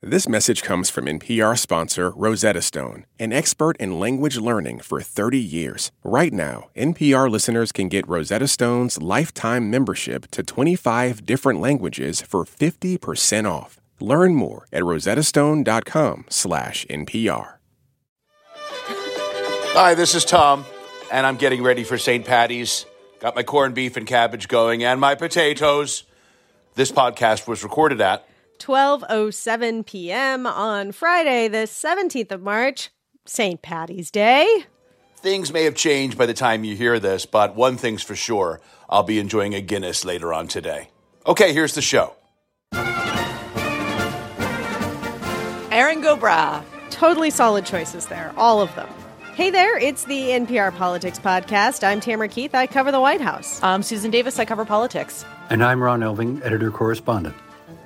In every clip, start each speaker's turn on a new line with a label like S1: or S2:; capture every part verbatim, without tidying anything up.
S1: This message comes from N P R sponsor Rosetta Stone, an expert in language learning for thirty years. Right now, N P R listeners can get Rosetta Stone's lifetime membership to twenty-five different languages for fifty percent off. Learn more at rosettastone.com slash NPR.
S2: Hi, this is Tom, and I'm getting ready for Saint Patty's. Got my corned beef and cabbage going and my potatoes. This podcast was recorded at
S3: twelve oh seven p.m. on Friday, the seventeenth of March, Saint Patty's Day.
S2: Things may have changed by the time you hear this, but one thing's for sure, I'll be enjoying a Guinness later on today. Okay, here's the show.
S4: Erin Go Bragh.
S3: Totally solid choices there, all of them. Hey there, it's the N P R Politics Podcast. I'm Tamara Keith. I cover the White House.
S4: I'm Susan Davis. I cover politics.
S5: And I'm Ron Elving, editor-correspondent.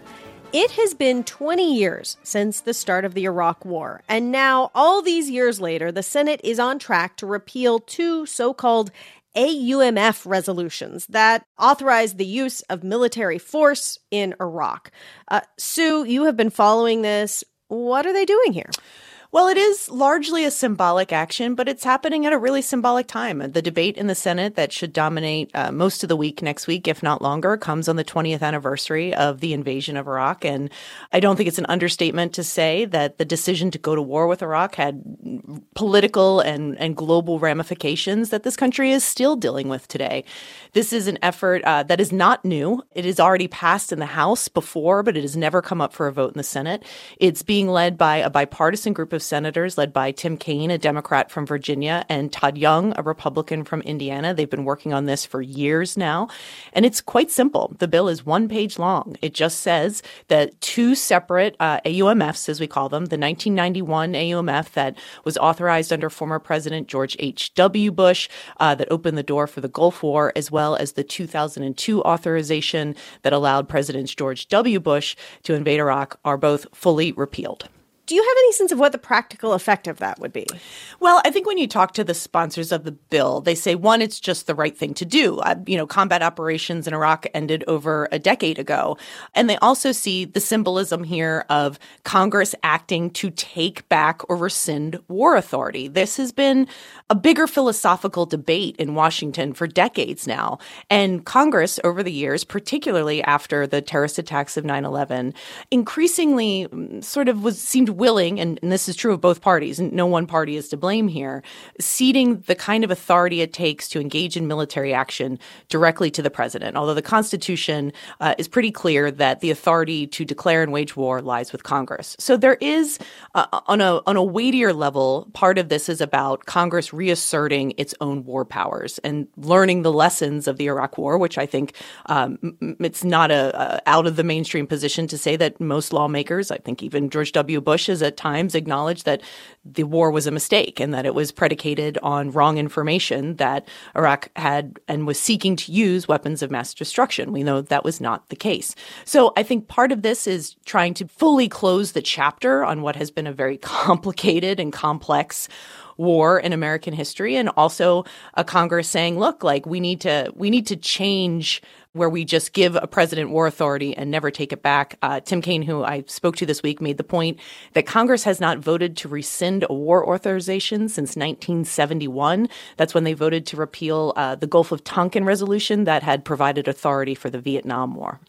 S3: It has been twenty years since the start of the Iraq War, and now, all these years later, the Senate is on track to repeal two so-called A U M F resolutions that authorize the use of military force in Iraq. Uh, Sue, you have been following this. What are they doing here?
S4: Well, it is largely a symbolic action, but it's happening at a really symbolic time. The debate in the Senate that should dominate uh, most of the week next week, if not longer, comes on the twentieth anniversary of the invasion of Iraq. And I don't think it's an understatement to say that the decision to go to war with Iraq had political and, and global ramifications that this country is still dealing with today. This is an effort uh, that is not new. It is already passed in the House before, but it has never come up for a vote in the Senate. It's being led by a bipartisan group of senators led by Tim Kaine, a Democrat from Virginia, and Todd Young, a Republican from Indiana. They've been working on this for years now. And it's quite simple. The bill is one page long. It just says that two separate uh, A U M Fs, as we call them, the nineteen ninety-one A U M F that was authorized under former President George H W. Bush, uh, that opened the door for the Gulf War, as well as the two thousand two authorization that allowed President George W. Bush to invade Iraq, are both fully repealed.
S3: Do you have any sense of what the practical effect of that would be?
S4: Well, I think when you talk to the sponsors of the bill, they say, one, it's just the right thing to do. Uh, you know, combat operations in Iraq ended over a decade ago. And they also see the symbolism here of Congress acting to take back or rescind war authority. This has been a bigger philosophical debate in Washington for decades now. And Congress, over the years, particularly after the terrorist attacks of nine eleven, increasingly sort of was seemed willing, and, and this is true of both parties, and no one party is to blame here, ceding the kind of authority it takes to engage in military action directly to the president. Although the Constitution uh, is pretty clear that the authority to declare and wage war lies with Congress. So there is, uh, on a on a weightier level, part of this is about Congress reasserting its own war powers and learning the lessons of the Iraq War, which I think um, it's not a, a out of the mainstream position to say that most lawmakers, I think even George W. Bush, has at times acknowledged that the war was a mistake and that it was predicated on wrong information, that Iraq had and was seeking to use weapons of mass destruction. We know that was not the case. So I think part of this is trying to fully close the chapter on what has been a very complicated and complex war in American history, and also a Congress saying, look, like we need to we need to change where we just give a president war authority and never take it back. Uh, Tim Kaine, who I spoke to this week, made the point that Congress has not voted to rescind a war authorization since nineteen seventy-one. That's when they voted to repeal uh, the Gulf of Tonkin resolution that had provided authority for the Vietnam War.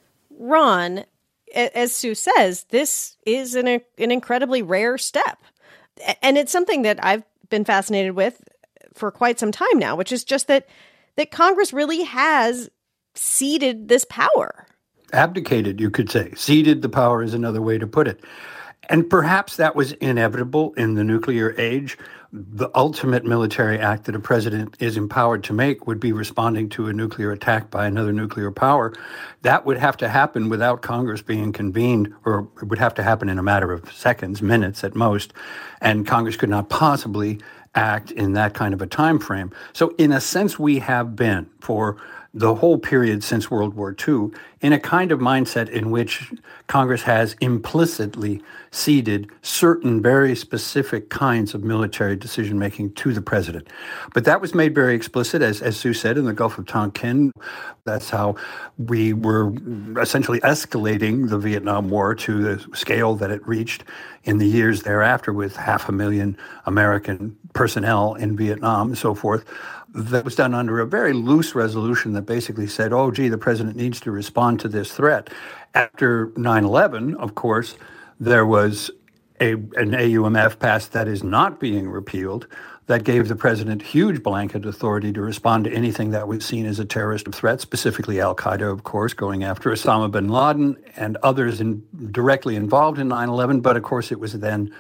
S3: Ron, as Sue says, this is an, an incredibly rare step. And it's something that I've been fascinated with for quite some time now, which is just that that Congress really has ceded this power.
S5: Abdicated, you could say. Ceded the power is another way to put it. And perhaps that was inevitable in the nuclear age. The ultimate military act that a president is empowered to make would be responding to a nuclear attack by another nuclear power. That would have to happen without Congress being convened, or it would have to happen in a matter of seconds, minutes at most. And Congress could not possibly act in that kind of a time frame. So in a sense, we have been, for the whole period since World War Two, in a kind of mindset in which Congress has implicitly ceded certain very specific kinds of military decision-making to the president. But that was made very explicit, as, as Sue said, in the Gulf of Tonkin. That's how we were essentially escalating the Vietnam War to the scale that it reached in the years thereafter, with half a million American personnel in Vietnam and so forth. That was done under a very loose resolution that basically said, oh, gee, the president needs to respond to this threat. After nine eleven, of course, there was a, an A U M F passed that is not being repealed that gave the president huge blanket authority to respond to anything that was seen as a terrorist threat, specifically al-Qaeda, of course, going after Osama bin Laden and others in, directly involved in nine eleven. But, of course, it was then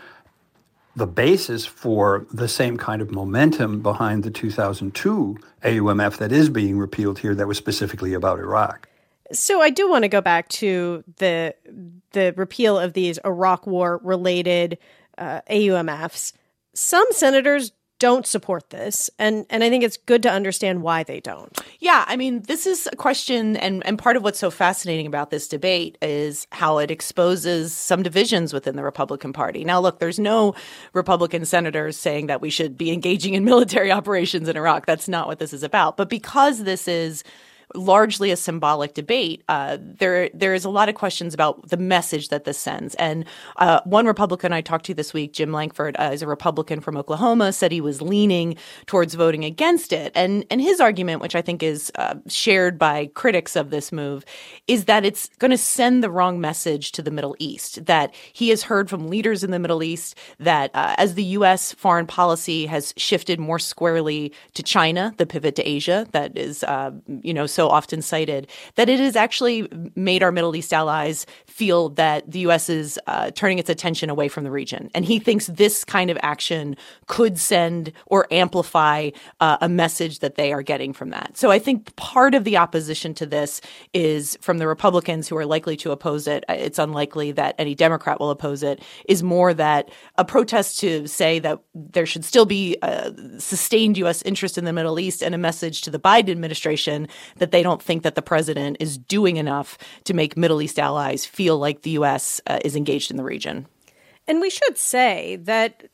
S5: the basis for the same kind of momentum behind the two thousand two A U M F that is being repealed here that was specifically about Iraq.
S3: So I do want to go back to the the repeal of these Iraq War-related uh, A U M Fs. Some senators don't support this, and, and I think it's good to understand why they don't.
S4: Yeah, I mean, this is a question, and, and part of what's so fascinating about this debate is how it exposes some divisions within the Republican Party. Now, look, there's no Republican senators saying that we should be engaging in military operations in Iraq. That's not what this is about. But because this is largely a symbolic debate, uh, there there is a lot of questions about the message that this sends. And uh, one Republican I talked to this week, Jim Lankford, uh, is a Republican from Oklahoma, said he was leaning towards voting against it. And and his argument, which I think is uh, shared by critics of this move, is that it's going to send the wrong message to the Middle East, that he has heard from leaders in the Middle East that uh, as the U S foreign policy has shifted more squarely to China, the pivot to Asia that is, uh, you know, so so often cited, that it has actually made our Middle East allies feel that the U S is uh, turning its attention away from the region. And he thinks this kind of action could send or amplify uh, a message that they are getting from that. So I think part of the opposition to this is from the Republicans who are likely to oppose it. It's unlikely that any Democrat will oppose it, is more that a protest to say that there should still be a sustained U S interest in the Middle East, and a message to the Biden administration that they don't think that the president is doing enough to make Middle East allies feel like the U S uh, is engaged in the region.
S3: And we should say that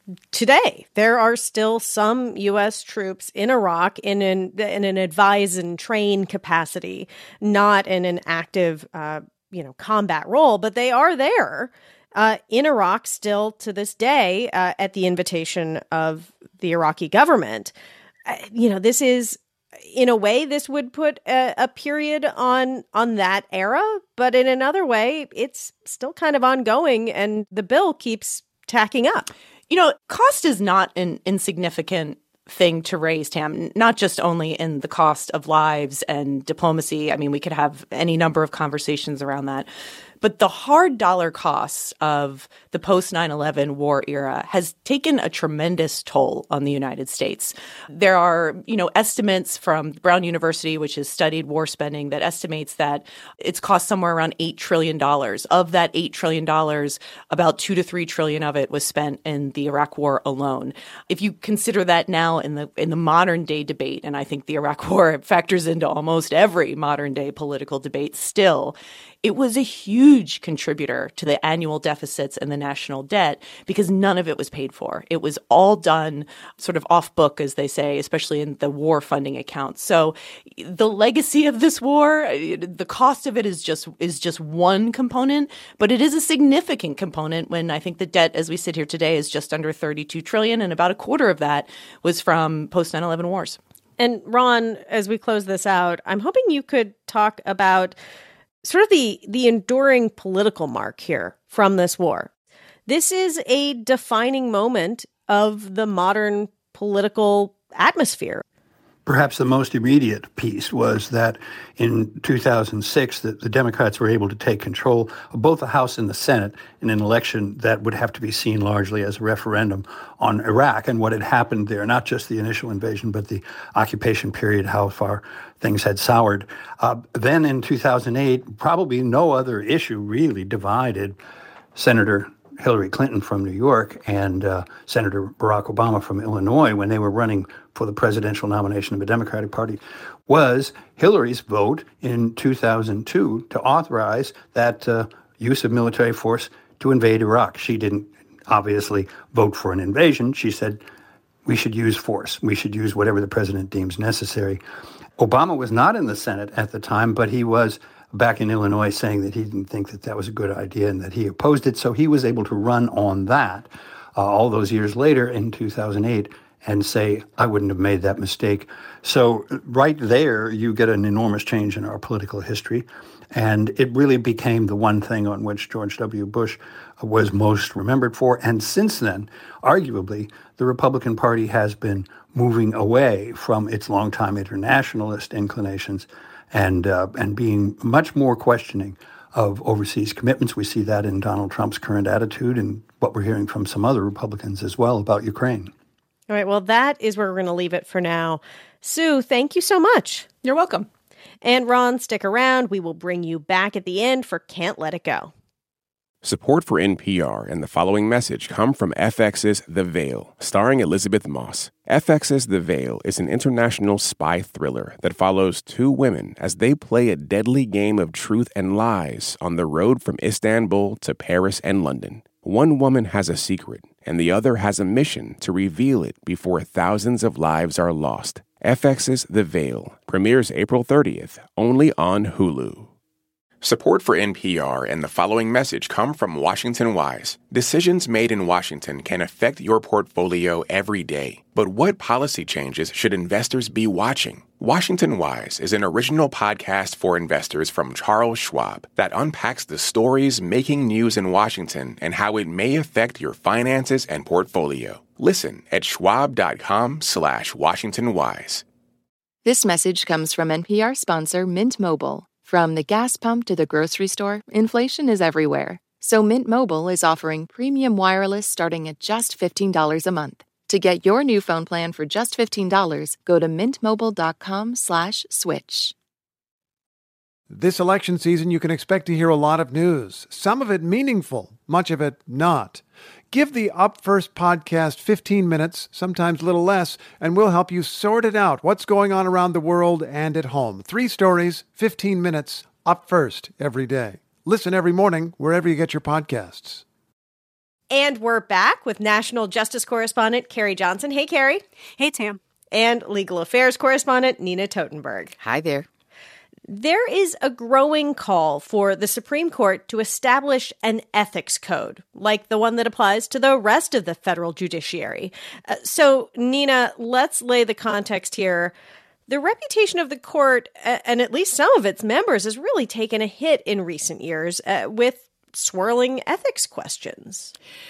S3: today there are still some U S troops in Iraq in an, in an advise and train capacity, not in an active, uh, you know, combat role, but they are there uh, in Iraq still to this day uh, at the invitation of the Iraqi government. Uh, you know, this is, in a way, this would put a, a period on on that era, but in another way, it's still kind of ongoing, and the bill keeps tacking up.
S4: You know, cost is not an insignificant thing to raise, Tam, not just only in the cost of lives and diplomacy. I mean, we could have any number of conversations around that. But the hard dollar costs of the post nine eleven war era has taken a tremendous toll on the United States. There are, you know, estimates from Brown University, which has studied war spending, that estimates that it's cost somewhere around eight trillion dollars. Of that eight trillion dollars, about two to three trillion of it was spent in the Iraq war alone. If you consider that now in the in the modern day debate, and I think the Iraq war factors into almost every modern day political debate still, it was a huge contributor to the annual deficits and the national debt because none of it was paid for. It was all done sort of off book, as they say, especially in the war funding accounts. So the legacy of this war, the cost of it is just is just one component, but it is a significant component when I think the debt, as we sit here today, is just under thirty-two trillion dollars, and about a quarter of that was from post nine eleven wars.
S3: And Ron, as we close this out, I'm hoping you could talk about sort of the, the enduring political mark here from this war. This is a defining moment of the modern political atmosphere.
S5: Perhaps the most immediate piece was that in two thousand six, that the Democrats were able to take control of both the House and the Senate in an election that would have to be seen largely as a referendum on Iraq and what had happened there, not just the initial invasion, but the occupation period, how far things had soured. Uh, then in two thousand eight, probably no other issue really divided Senator Hillary Clinton from New York and uh, Senator Barack Obama from Illinois when they were running for the presidential nomination of the Democratic Party was Hillary's vote in two thousand two to authorize that uh, use of military force to invade Iraq. She didn't obviously vote for an invasion. She said we should use force. We should use whatever the president deems necessary. Obama was not in the Senate at the time, but he was back in Illinois saying that he didn't think that that was a good idea and that he opposed it. So he was able to run on that uh, all those years later in two thousand eight and say, I wouldn't have made that mistake. So right there, you get an enormous change in our political history. And it really became the one thing on which George W. Bush was most remembered for. And since then, arguably, the Republican Party has been moving away from its longtime internationalist inclinations and uh, and being much more questioning of overseas commitments. We see that in Donald Trump's current attitude and what we're hearing from some other Republicans as well about Ukraine.
S3: All right, well, that is where we're going to leave it for now. Sue, thank you so much.
S4: You're welcome.
S3: And Ron, stick around. We will bring you back at the end for Can't Let It Go.
S1: Support for N P R and the following message come from F X's The Veil, starring Elizabeth Moss. F X's The Veil is an international spy thriller that follows two women as they play a deadly game of truth and lies on the road from Istanbul to Paris and London. One woman has a secret, and the other has a mission to reveal it before thousands of lives are lost. F X's The Veil premieres April thirtieth, only on Hulu. Support for N P R and the following message come from Washington Wise. Decisions made in Washington can affect your portfolio every day. But what policy changes should investors be watching? Washington Wise is an original podcast for investors from Charles Schwab that unpacks the stories making news in Washington and how it may affect your finances and portfolio. Listen at schwab.com slash Washington Wise.
S6: This message comes from N P R sponsor Mint Mobile. From the gas pump to the grocery store, inflation is everywhere. So Mint Mobile is offering premium wireless starting at just fifteen dollars a month. To get your new phone plan for just fifteen dollars, go to mintmobile.com slash switch.
S7: This election season, you can expect to hear a lot of news, some of it meaningful, much of it not. Give the Up First podcast fifteen minutes, sometimes a little less, and we'll help you sort it out, what's going on around the world and at home. Three stories, fifteen minutes, Up First every day. Listen every morning wherever you get your podcasts.
S3: And we're back with National Justice Correspondent Carrie Johnson. Hey, Carrie.
S8: Hey, Tam.
S3: And Legal Affairs Correspondent Nina Totenberg.
S9: Hi there.
S3: There is a growing call for the Supreme Court to establish an ethics code, like the one that applies to the rest of the federal judiciary. Uh, so, Nina, let's lay the context here. The reputation of the court, uh, and at least some of its members, has really taken a hit in recent years uh, with swirling ethics questions.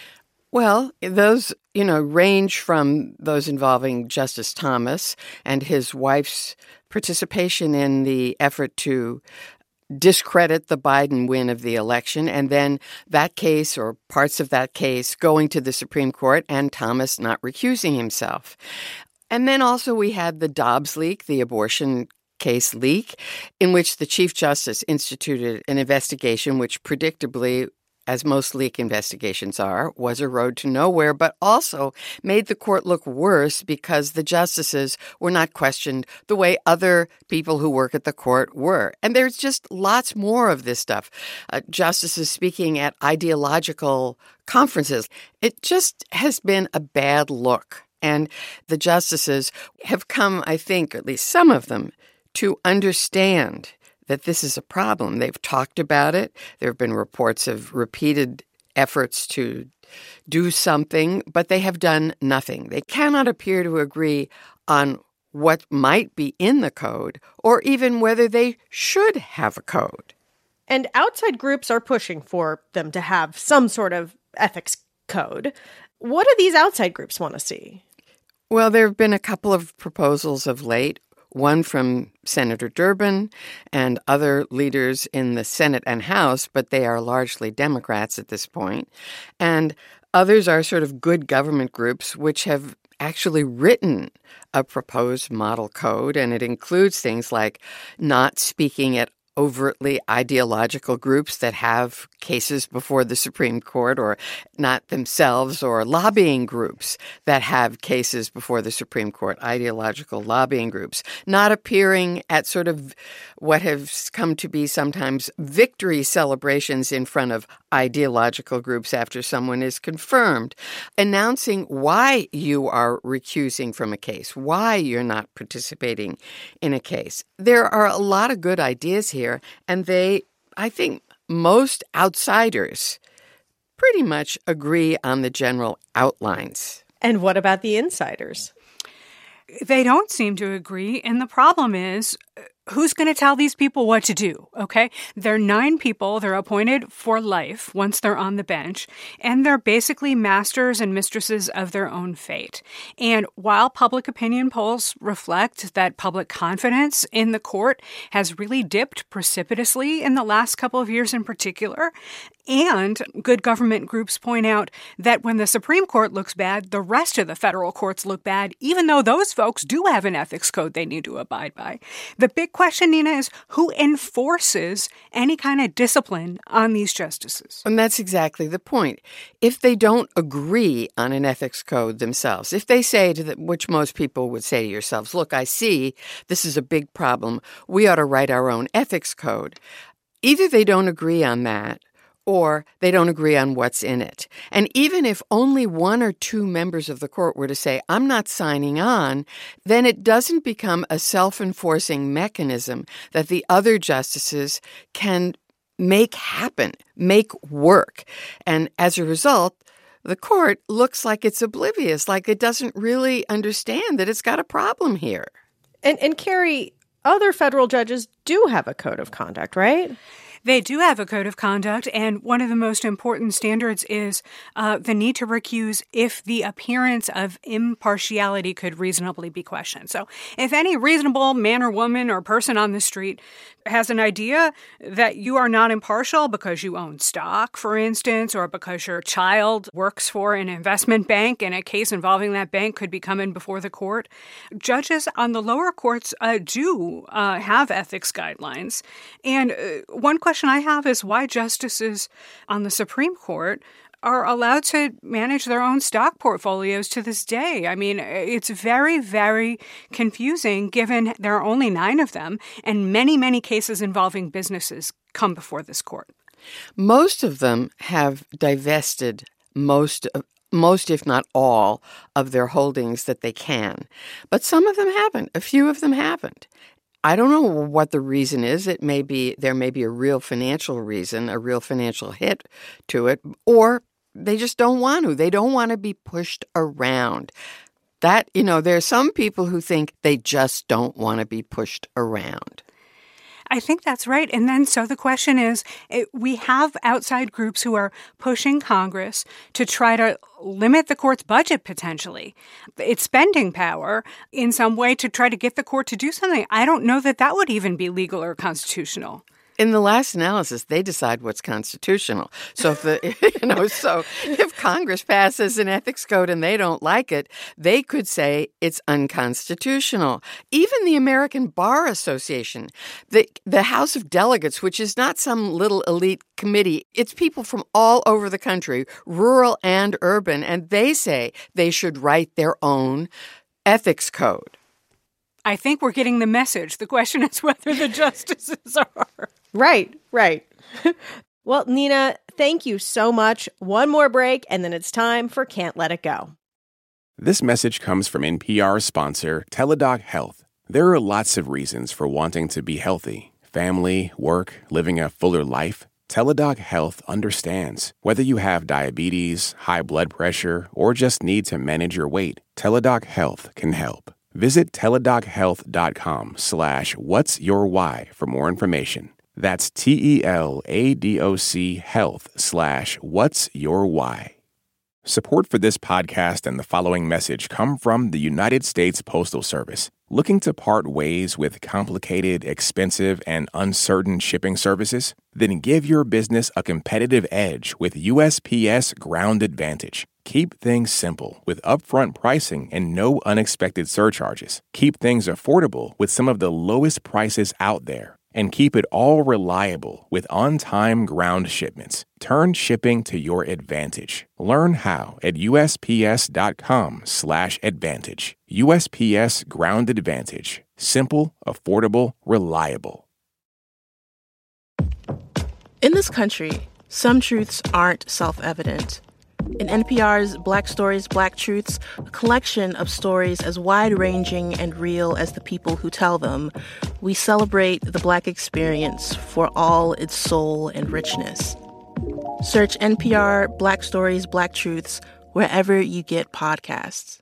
S9: Well, those, you know, range from those involving Justice Thomas and his wife's participation in the effort to discredit the Biden win of the election, and then that case or parts of that case going to the Supreme Court and Thomas not recusing himself. And then also we had the Dobbs leak, the abortion case leak, in which the Chief Justice instituted an investigation which predictably, as most leak investigations are, was a road to nowhere, but also made the court look worse because the justices were not questioned the way other people who work at the court were. And there's just lots more of this stuff. Uh, justices speaking at ideological conferences. It just has been a bad look. And the justices have come, I think, at least some of them, to understand that this is a problem. They've talked about it. There have been reports of repeated efforts to do something, but they have done nothing. They cannot appear to agree on what might be in the code or even whether they should have a code.
S3: And outside groups are pushing for them to have some sort of ethics code. What do these outside groups want to see?
S9: Well, there have been a couple of proposals of late. One from Senator Durbin and other leaders in the Senate and House, but they are largely Democrats at this point. And others are sort of good government groups which have actually written a proposed model code, and it includes things like not speaking at overtly ideological groups that have cases before the Supreme Court, or not themselves, or lobbying groups that have cases before the Supreme Court, ideological lobbying groups, not appearing at sort of what has come to be sometimes victory celebrations in front of ideological groups after someone is confirmed, announcing why you are recusing from a case, why you're not participating in a case. There are a lot of good ideas here, and they, I think, most outsiders pretty much agree on the general outlines.
S3: And what about the insiders?
S8: They don't seem to agree, and the problem is, who's going to tell these people what to do, okay? They're nine people. They're appointed for life once they're on the bench, and they're basically masters and mistresses of their own fate. And while public opinion polls reflect that public confidence in the court has really dipped precipitously in the last couple of years in particular, and good government groups point out that when the Supreme Court looks bad, the rest of the federal courts look bad, even though those folks do have an ethics code they need to abide by. The big question, Nina, is who enforces any kind of discipline on these justices?
S9: And that's exactly the point. If they don't agree on an ethics code themselves, if they say to the, which most people would say to yourselves, look, I see this is a big problem. We ought to write our own ethics code. Either they don't agree on that, or they don't agree on what's in it. And even if only one or two members of the court were to say, I'm not signing on, then it doesn't become a self-enforcing mechanism that the other justices can make happen, make work. And as a result, the court looks like it's oblivious, like it doesn't really understand that it's got a problem here.
S3: And, and Carrie, other federal judges do have a code of conduct, right?
S8: They do have a code of conduct, and one of the most important standards is uh, the need to recuse if the appearance of impartiality could reasonably be questioned. So if any reasonable man or woman or person on the street has an idea that you are not impartial because you own stock, for instance, or because your child works for an investment bank and a case involving that bank could be coming before the court, judges on the lower courts uh, do uh, have ethics guidelines. And uh, one question I have is why justices on the Supreme Court are allowed to manage their own stock portfolios to this day. I mean, it's very, very confusing given there are only nine of them and many, many cases involving businesses come before this court.
S9: Most of them have divested most of most, if not all, of their holdings that they can. But some of them haven't. A few of them haven't. I don't know what the reason is. It may be there may be a real financial reason, a real financial hit to it, or they just don't want to. They don't want to be pushed around. That, you know, there are some people who think they just don't want to be pushed around.
S8: I think that's right. And then so the question is, it, we have outside groups who are pushing Congress to try to limit the court's budget potentially, its spending power in some way to try to get the court to do something. I don't know that that would even be legal or constitutional.
S9: In the last analysis, they decide what's constitutional. So if the, you know, so if Congress passes an ethics code and they don't like it, they could say it's unconstitutional. Even the American Bar Association, the the House of Delegates, which is not some little elite committee, it's people from all over the country, rural and urban, and they say they should write their own ethics code.
S8: I think we're getting the message. The question is whether the justices are.
S3: Right, right. Well, Nina, thank you so much. One more break, and then it's time for Can't Let It Go.
S1: This message comes from N P R sponsor Teladoc Health. There are lots of reasons for wanting to be healthy. Family, work, living a fuller life. Teladoc Health understands. Whether you have diabetes, high blood pressure, or just need to manage your weight, Teladoc Health can help. Visit teladochealth.com slash what's your why for more information. That's T-E-L-A-D-O-C health slash what's your why. Support for this podcast and the following message come from the United States Postal Service. Looking to part ways with complicated, expensive, and uncertain shipping services? Then give your business a competitive edge with U S P S Ground Advantage. Keep things simple with upfront pricing and no unexpected surcharges. Keep things affordable with some of the lowest prices out there. And keep it all reliable with on-time ground shipments. Turn shipping to your advantage. Learn how at USPS.com slash advantage. U S P S Ground Advantage. Simple, affordable, reliable.
S10: In this country, some truths aren't self-evident. In N P R's Black Stories, Black Truths, a collection of stories as wide-ranging and real as the people who tell them, we celebrate the Black experience for all its soul and richness. Search N P R Black Stories, Black Truths wherever you get podcasts.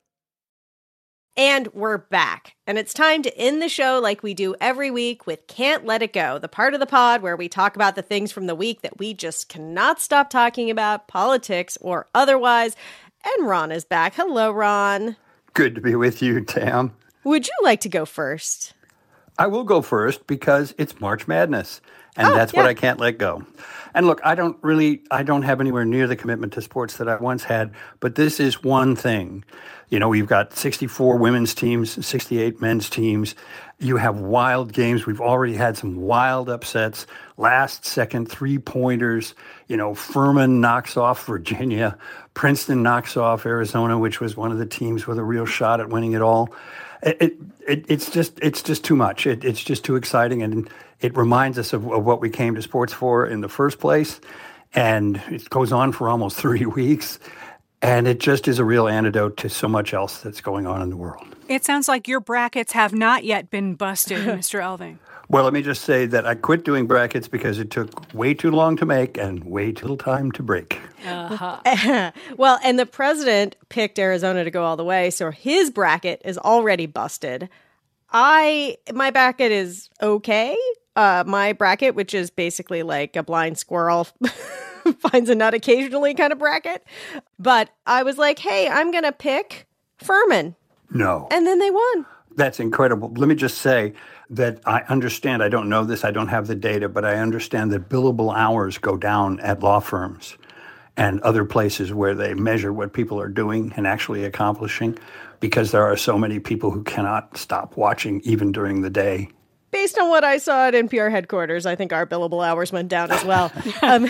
S3: And we're back. And it's time to end the show like we do every week with Can't Let It Go, the part of the pod where we talk about the things from the week that we just cannot stop talking about, politics or otherwise. And Ron is back. Hello, Ron.
S5: Good to be with you, Tam.
S3: Would you like to go first?
S5: I will go first because it's March Madness, and
S3: oh,
S5: that's
S3: yeah.
S5: what I can't let go. And look, I don't really, I don't have anywhere near the commitment to sports that I once had, but this is one thing. You know, we've got sixty-four women's teams, sixty-eight men's teams. You have wild games. We've already had some wild upsets. Last second three-pointers. You know, Furman knocks off Virginia. Princeton knocks off Arizona, which was one of the teams with a real shot at winning it all. It, it, it it's just it's just too much. It, it's just too exciting, and it reminds us of, of what we came to sports for in the first place. And it goes on for almost three weeks. And it just is a real antidote to so much else that's going on in the world.
S8: It sounds like your brackets have not yet been busted, Mister Elving.
S5: Well, let me just say that I quit doing brackets because it took way too long to make and way too little time to break.
S3: Uh-huh. Well, and the president picked Arizona to go all the way, so his bracket is already busted. I, my bracket is okay. Uh, my bracket, which is basically like a blind squirrel finds a nut occasionally kind of bracket. But I was like, hey, I'm going to pick Furman.
S5: No.
S3: And then they won.
S5: That's incredible. Let me just say that I understand, I don't know this, I don't have the data, but I understand that billable hours go down at law firms and other places where they measure what people are doing and actually accomplishing because there are so many people who cannot stop watching even during the day.
S3: Based on what I saw at N P R headquarters, I think our billable hours went down as well um,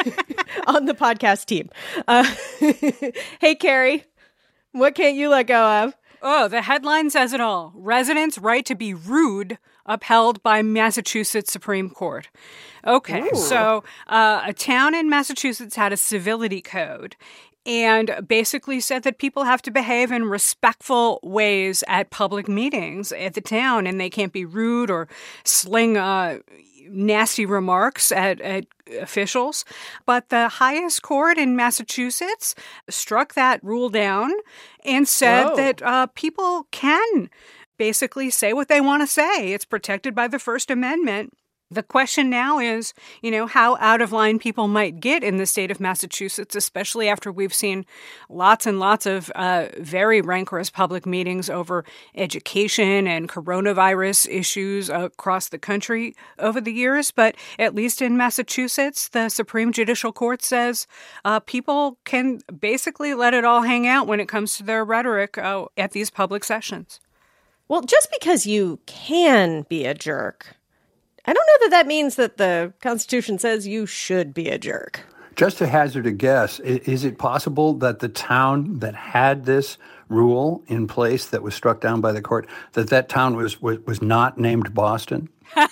S3: on the podcast team. Uh, hey, Carrie, what can't you let go of?
S8: Oh, the headline says it all. Residents' right to be rude upheld by Massachusetts Supreme Court. Okay, Ooh. so uh, a town in Massachusetts had a civility code and basically said that people have to behave in respectful ways at public meetings at the town, and they can't be rude or sling uh, nasty remarks at, at officials. But the highest court in Massachusetts struck that rule down and said Whoa. that uh, people can basically say what they want to say. It's protected by the First Amendment. The question now is, you know, how out of line people might get in the state of Massachusetts, especially after we've seen lots and lots of uh, very rancorous public meetings over education and coronavirus issues across the country over the years. But at least in Massachusetts, the Supreme Judicial Court says uh, people can basically let it all hang out when it comes to their rhetoric uh, at these public sessions.
S3: Well, just because you can be a jerk, I don't know that that means that the Constitution says you should be a jerk.
S5: Just to hazard a guess, is it possible that the town that had this rule in place that was struck down by the court, that that town was was, was not named Boston?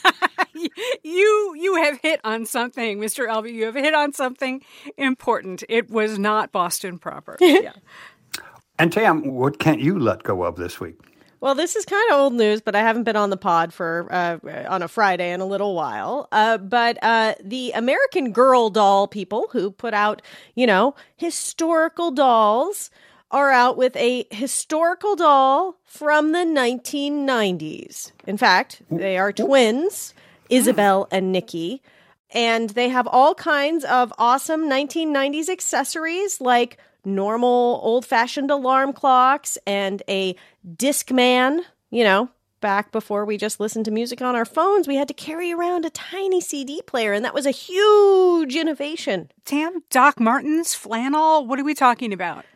S8: you you have hit on something, Mister Elvey. You have hit on something important. It was not Boston proper. Yeah.
S5: And Tam, what can't you let go of this week?
S3: Well, this is kind of old news, but I haven't been on the pod for uh, on a Friday in a little while. Uh, but uh, the American Girl doll people who put out, you know, historical dolls are out with a historical doll from the nineteen nineties. In fact, they are twins, Isabel and Nikki. And they have all kinds of awesome nineteen nineties accessories like normal old-fashioned alarm clocks and a Discman. You know, back before we just listened to music on our phones, we had to carry around a tiny C D player, and that was a huge innovation.
S8: Tam, Doc Martens, flannel, what are we talking about?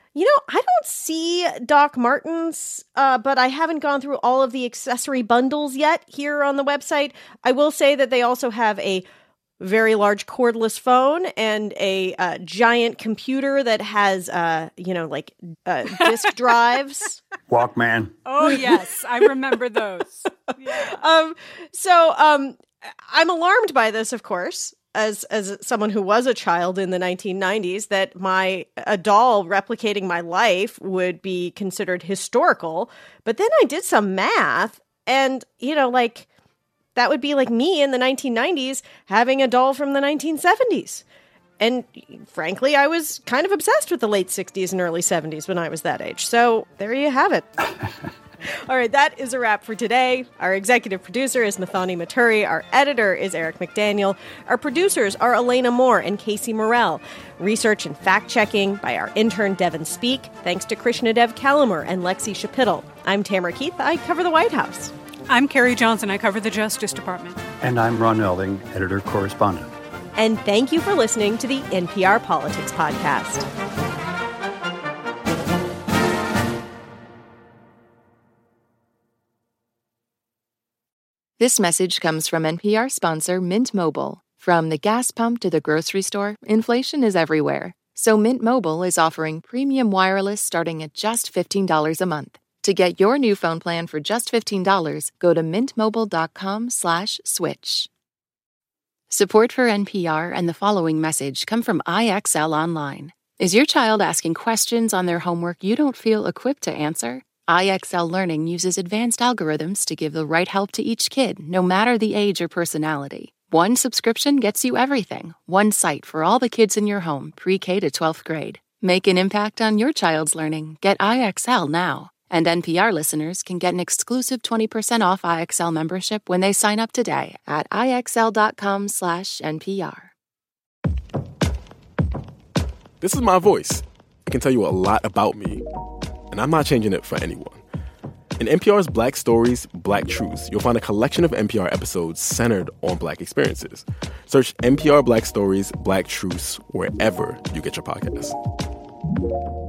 S3: You know, I don't see Doc Martens, uh, but I haven't gone through all of the accessory bundles yet here on the website. I will say that they also have a very large cordless phone and a uh, giant computer that has, uh, you know, like uh, disk drives.
S5: Walkman.
S8: Oh, yes. I remember those.
S3: Yeah. Um, so um, I'm alarmed by this, of course. As as someone who was a child in the nineteen nineties, that my a doll replicating my life would be considered historical. But then I did some math, and you know, like that would be like me in the nineteen nineties having a doll from the nineteen seventies. And frankly, I was kind of obsessed with the late sixties and early seventies when I was that age. So there you have it. All right, that is a wrap for today. Our executive producer is Mathani Maturi. Our editor is Eric McDaniel. Our producers are Elena Moore and Casey Morrell. Research and fact-checking by our intern Devin Speak. Thanks to Krishnadev Kalamur and Lexi Shapitl. I'm Tamara Keith. I cover the White House.
S8: I'm Carrie Johnson. I cover the Justice Department.
S5: And I'm Ron Elding, editor-correspondent.
S3: And thank you for listening to the N P R Politics Podcast.
S6: This message comes from N P R sponsor Mint Mobile. From the gas pump to the grocery store, inflation is everywhere. So Mint Mobile is offering premium wireless starting at just fifteen dollars a month. To get your new phone plan for just fifteen dollars, go to mintmobile.com slash switch. Support for N P R and the following message come from I X L Online. Is your child asking questions on their homework you don't feel equipped to answer? I X L Learning uses advanced algorithms to give the right help to each kid, no matter the age or personality. One subscription gets you everything. One site for all the kids in your home, pre-K to twelfth grade. Make an impact on your child's learning. Get I X L now. And N P R listeners can get an exclusive twenty percent off I X L membership when they sign up today at IXL.com slash NPR.
S1: This is my voice. I can tell you a lot about me, and I'm not changing it for anyone. In N P R's Black Stories, Black Truths, you'll find a collection of N P R episodes centered on Black experiences. Search N P R Black Stories, Black Truths wherever you get your podcasts.